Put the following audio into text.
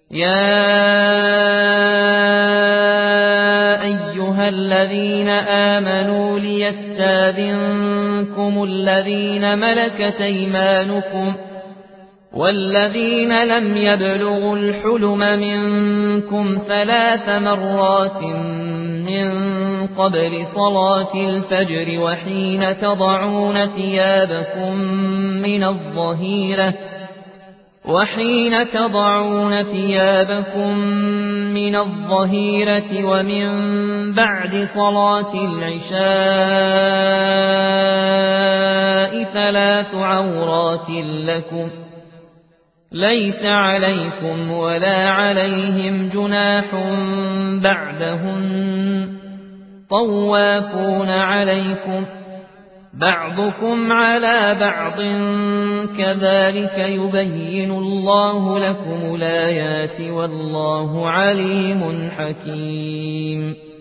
يا أيها الذين آمنوا ليستاذنكم الذين ملكت أيمانكم والذين لم يبلغوا الحلم منكم 3 مرات من قبل صلاة الفجر وحين تضعون ثيابكم من الظهيرة ومن بعد صلاة العشاء 3 عورات لكم ليس عليكم ولا عليهم جناح بعدهن طوافون عليكم بعضكم على بعض كذلك يبين الله لكم الآيات والله عليم حكيم